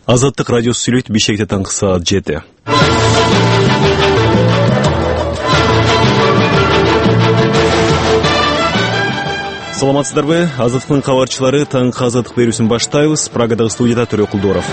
Азаттык радиосу сүйлөйт, Бишкекте таңкы саат 7. Саламатсыздарбы? Азаттыктын кабарчылары таңкы азаттык берүүсүн баштайбыз. Прагадагы студияда Төрө Кулдоров.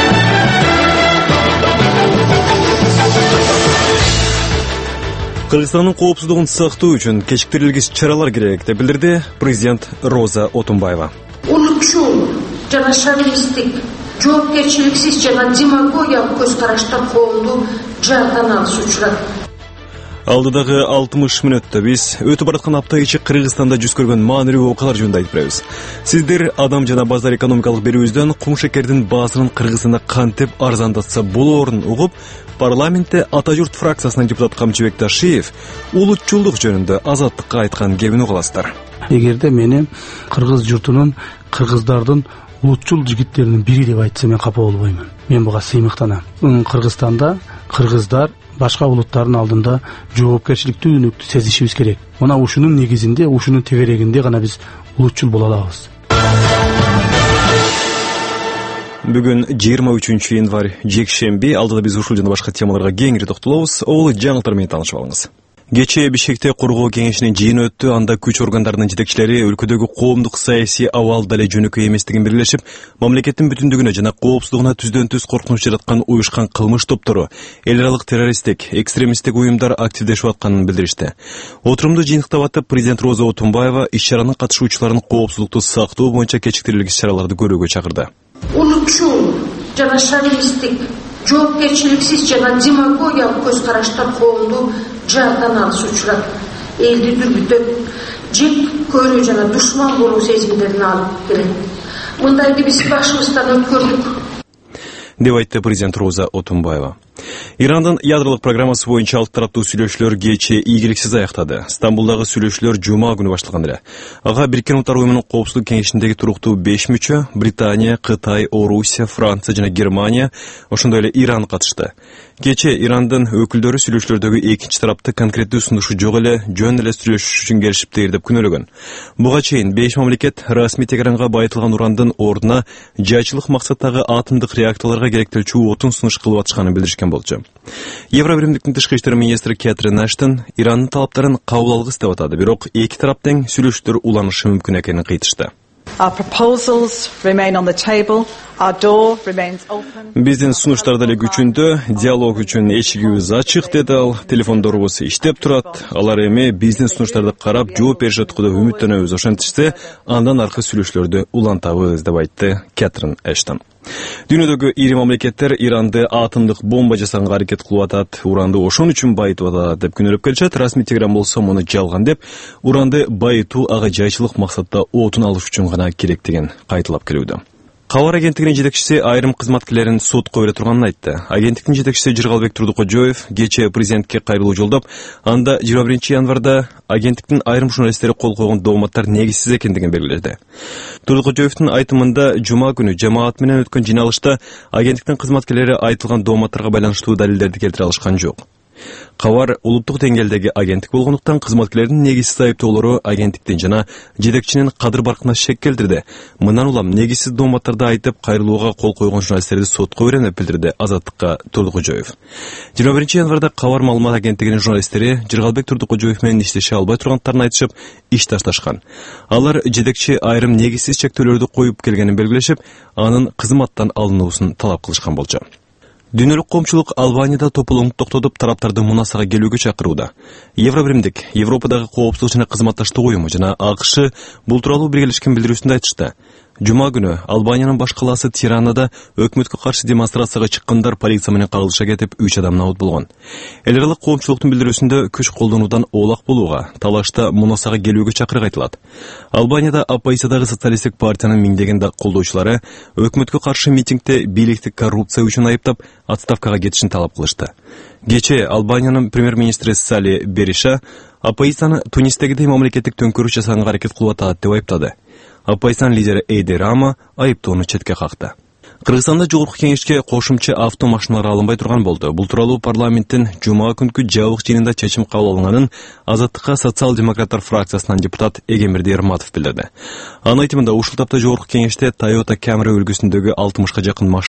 Кыргызстандын коопсуздугун сактоо үчүн кечиктирилгис чаралар керек деп билдирди президент Роза Отунбаева. Улутчул жана шовинисттик, жоопкерчиликсиз жана демагогиялык көз караштар коомду жардан алышы учурат. Алдыдагы 60 мүнөттө биз өтүп бараткан апта ичи Кыргызстанда жүз көргөн маанилүү окуялар жөнүндө айтып беребиз. Сиздер адам жана базар экономикалык берүүбүздөн кум шекердин баасынын Кыргызстанда кантип арзандатса болоорун угуп, парламентте Ата журт фракциясынын депутаты Камчыбек Ташиев улутчулдук жөнүндө Азаттыкка айткан кебин угуласыздар. Эгерде мени кыргыз журтунун, кыргыздардын улутчул жигиттеринин бири деп айтса мен капа болбоймун. Мен буга сыймыктанам. Кыргызстанда кыргыздар башка улуттардын алдында жоопкерчиликтүүлүктү сезишибиз керек. Мына ушунун негизинде, ушунун тегерегинде гана биз улутчул боло алабыз. Бүгүн 23 январь жекшемби, алдыда биз ушул жана башка темаларга кеңири токтолобуз. Ол жаңылыктар менен таанышып алыңыз. Кечээ Бишкекте коргоо кеңешинин жыйыны өттү. Анда күч органдарынын жетекчилери өлкөдөгү коомдук саясий абал дале жөнөкөй эместигин белгилешип, мамлекеттин бүтүндүгүнө жана коопсуздугуна түздөн-түз коркунуч жараткан уюшкан кылмыш топтору, эл аралык террористтик, экстремисттик уюмдар активдешип атканын билдиришти. Отурумду жыйынтыктап атып, президент Роза Отунбаева иш-чаранын катышуучуларын коопсуздукту сактоо боюнча кечиктирилгис чараларды көрүүгө чакырды. Улутчул жана шовинисттик, жоопкерчиликсиз жана демагогиялык көз караштар коомду жардан алышы учурат. Элди дүрбүтөп, жек көрүү жана душман болуу сезимдерин алып келет. Мындайды биз башыбыздан өткөрдүк, деп айтты президент Роза Отунбаева. Ирандын ядролук программасы боюнча алты тараптуу сүйлөшүүлөр кечээ ийгиликсиз аяктады. Стамбулдагы сүйлөшүүлөр жума күнү башталган эле. Ага Бириккен Улуттар уюмунун коопсуздук кеңешиндеги туруктуу 5 мүчө Британия, Кытай, Орусия, Франция жана Германия, ошондой эле Иран катышты. Кечээ Ирандын өкүлдөрү сүйлөшүүлөрдөгү экинчи тарапты конкреттүү сунушу жок эле жөн эле сүйлөшүш үчүн келишиптир деп күнөөлөгөн. Буга чейин 5 мамлекет расмий Тегеранга байытылган урандын ордуна жайчылык максаттагы атомдук реакторлорго керектелчү отун сунуш кылып атышканын билдиришкен болчу. Евробиримдиктин тышкы иштер министри Кэтрин Эштон Ирандын талаптарын кабыл алгыс деп атады, бирок эки тарап тең сүйлөшүүлөр уланышы мүмкүн экенин кыйтышты. Биздин сунуштар деле күчүндө, диалог үчүн эшигибиз ачык, деди ал. Телефондорубуз иштеп турат. Алар эми биздин сунуштарды карап жооп беришет деп үмүттөнөбүз. Ошентсе, андан аркы сүйлөшүүлөрдү улантабыз, деп айтты Кэтрин Эштон. Дүйнөдөгү ири мамлекеттер Иранды атомдук бомба жасаганга аракет кылып атат, уранды ошон үчүн байытып атат деп күнөөлөп келишет. Расмий Тегеран болсо муну жалган деп, уранды байытуу ага жайчылык максатта отун алыш үчүн гана керек деген кайталап келүүдө. Кабар агенттигинин жетекчиси айрым кызматкерлерин сотко бере турганын айтты. Агенттиктин жетекчиси Жыргалбек Турдукожоев кечээ президентке кайрылуу жолдоп, анда 21 январда агенттиктин айрым журналисттери кол койгон дооматтар негизсиз экендигин белгиледи. Турдукожоевдин айтымында жума күнү жамаат менен өткөн жиналышта агенттиктин кызматкерлери айтылган дооматтарга байланыштуу далилдерди келтире алышкан жок. Кабар улуттук деңгээлдеги агенттик болгондуктан кызматкерлердин негизсиз айыптоолору агенттиктин жана жетекчинин кадыр-баркына шек келтирди. Мындан улам негизсиз дооматтарды айтып кайрылууга кол койгон журналисттерди сотко берем деп билдирди Азаттыкка Турдукожоев. 21 январда Кабар маалымат агенттигинин журналисттери Жыргалбек Турдукожоев менен иштеше албай тургандарын айтышып, иш ташташкан. Алар жетекчи айрым негизсиз чектөөлөрдү коюп келгенин белгилешип, анын кызматтан алынуусун талап кылышкан болчу. Дүйнөлүк коомчулук Албанияда тополоңду токтотуп, тараптарды мунасага келүүгө чакырууда. Евробиримдик, Европадагы коопсуздук жана кызматташтык уюму жана АКШ бул тууралуу биргелешкен билдирүүсүндө айтышты. Жума күнү Албаниянын баш калаасы Тиранада өкмөткө каршы демонстрацияга чыккандар полиция менен кагылышка кетип 3 адам набыт болгон. Эл аралык коомчулуктун билдирүүсүндө күч колдонуудан оолак болууга, талашта мунасага келүүгө чакырык айтылат. Албанияда оппозициядагы социалисттик партиянын миңдеген колдоочулары өкмөткө каршы митингде бийликти коррупция үчүн айыптап, отставкага кетишин талап кылышты. Кечээ Албаниянын премьер-министри Сали Бериша оппозицияны Тунистегидей мамлекеттик төңкөрүш жасаганга аракет кылып атат деп айыптады. Оппозициянын лидери Эйди Рама айыптоону четке какты. Кыргызстанда жогорку кеңешке кошумча автомашиналар алынбай турган болду. Бул тууралуу парламенттин жума күнкү жабык жыйынында чечим кабыл алынганын Азаттыкка социал-демократтар фракциясынан депутат Эгемирди Эрматов билдирди. Анын айтымында ушул тапта жогорку кеңеште Toyota Camry үлгүсүндөгү 60га жакын